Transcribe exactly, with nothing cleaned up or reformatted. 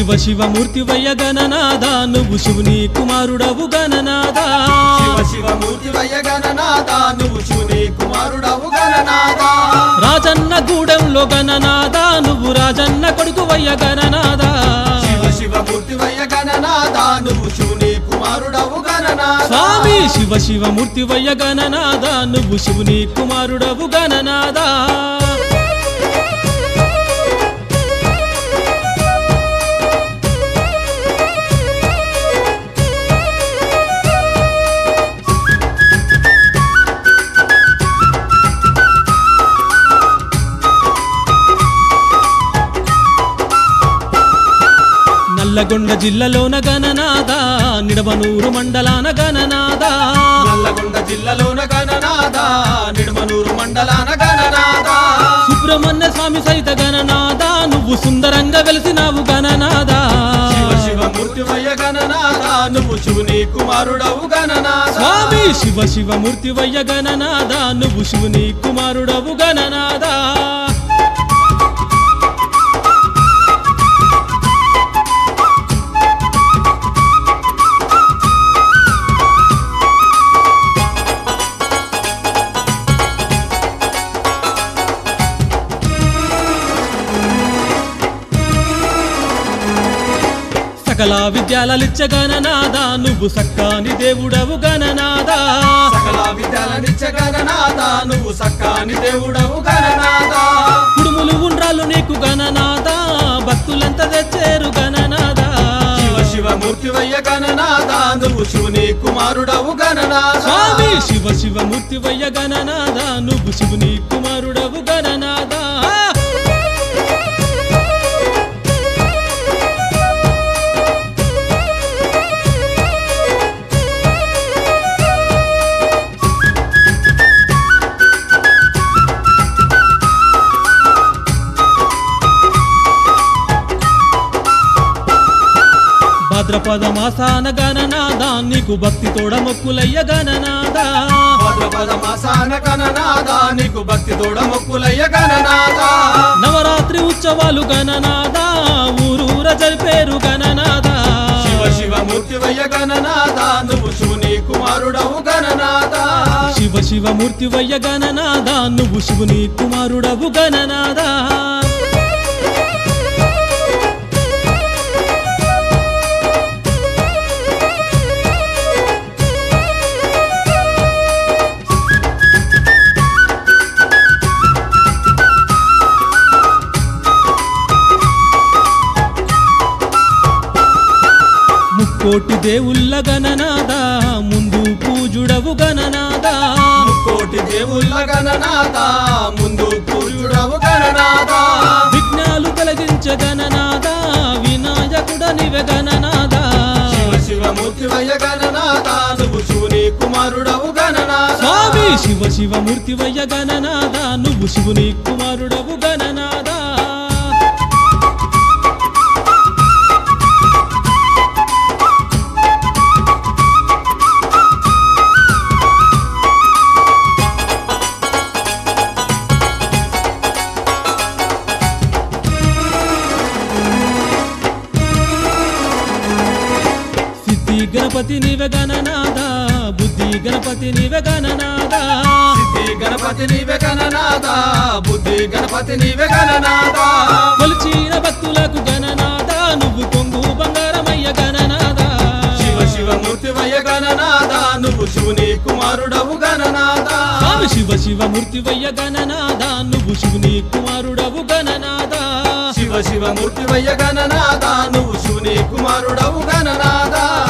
శివ శివ మూర్తివయ్య గణనాథ నువ్వు శివుని కుమారుడవు గణనాథ శివ శివ మూర్తివయ్య గణనాథ నువ్వు శివుని కుమారుడవు గణనాథ రాజన్న గూడెంలో గణనాథ నువ్వు రాజన్న కొడుకువయ్య గణనాథ శివ శివ మూర్తివయ్య గణనాథ నువ్వు శివుని కుమారుడవు గణనాథ స్వామి శివ శివ మూర్తివయ్య గణనాథ నువ్వు శివుని కుమారుడవు గణనాథ నల్లగొండ జిల్లాలోన గణనాథ నిడమనూరు మండలాన గణనాథ నల్లగొండ జిల్లాలోన గణనాథ నిడమనూరు మండలాన గణనాథ సుబ్రహ్మణ్య స్వామి సైత గణనాథ నువ్వు సుందరంగా వెలిసినావు గణనాథ శివ శివ మూర్తివయ్య గణనాథ నువ్వు శివుని కుమారుడవు గణనాథ స్వామి శివ శివ మూర్తివయ్య గణనాథ నువ్వు శివుని కుమారుడవు గణనాథ సకల విద్యాలలిచ్చ గణనాథ నువ్వు సక్కాని దేవుడవు గణనాథ సకల విద్యాలనిచ్చ గణనాథ నువ్వు సక్కాని దేవుడవు గణనాథ కుడుములు ఉండ్రాలు నీకు గణనాథ భక్తులంతా తెచ్చేరు గణనాథ శివ శివ మూర్తివయ్య గణనాథ నువ్వు శివుని కుమారుడవు గణనాథ స్వామి శివ శివ మూర్తివయ్య గణనాథ నువ్వు శివుని కుమారుడవు గణనాథ భాద్రపద మాసాన గణనాథ నీకు భక్తి తోడ మొక్కులయ్య గణనాథ భాద్రపద మాసాన గణనాథ నీకు భక్తి తోడ మొక్కులయ్య గణనాథ నవరాత్రి ఉత్సవాలు గణనాథ ఊరూర జరిపేరు గణనాథ శివ శివ మూర్తివయ్య గణనాథ నువ్వు శివుని కుమారుడవు గణనాథ శివ శివ మూర్తివయ్య గణనాథ నువ్వు శివుని కుమారుడవు గణనాథ కోటి దేవుళ్ళ గణనాథ ముందు పూజుడవు గణనాథ కోటి దేవుళ్ళ గణనాథ ముందు పూజుడవు గణనాథ విఘ్నాలు కలిగించ గణనాథ వినాయకుడ నివె గణనాథ శివ శివ మూర్తివయ్య గణనాథ నువ్వు శివుని కుమారుడవు గణనాథ స్వామి శివ శివ మూర్తివయ్య గణనాథ నువ్వు శివుని కుమారుడవు గణనాథ గణపతి నీవె గణనాథ బుద్ధి గణపతి నీవె గణనాథ సిద్ధి గణపతి నీవె గణనాథ బుద్ధి గణపతి నీవె గణనాథ కొలిచిన భక్తులకు గణనాథ నువ్వు కొంగు బంగారమయ్య గణనాథ శివ శివ మూర్తివయ్య గణనాథ నువ్వు శివుని కుమారుడవు గణనాథ స్వామి శివ శివ మూర్తివయ్య గణనాథ నువ్వు శివుని కుమారుడవు గణనాథ శివ శివ మూర్తివయ్య గణనాథ నువ్వు శివుని కుమారుడవు గణనాథ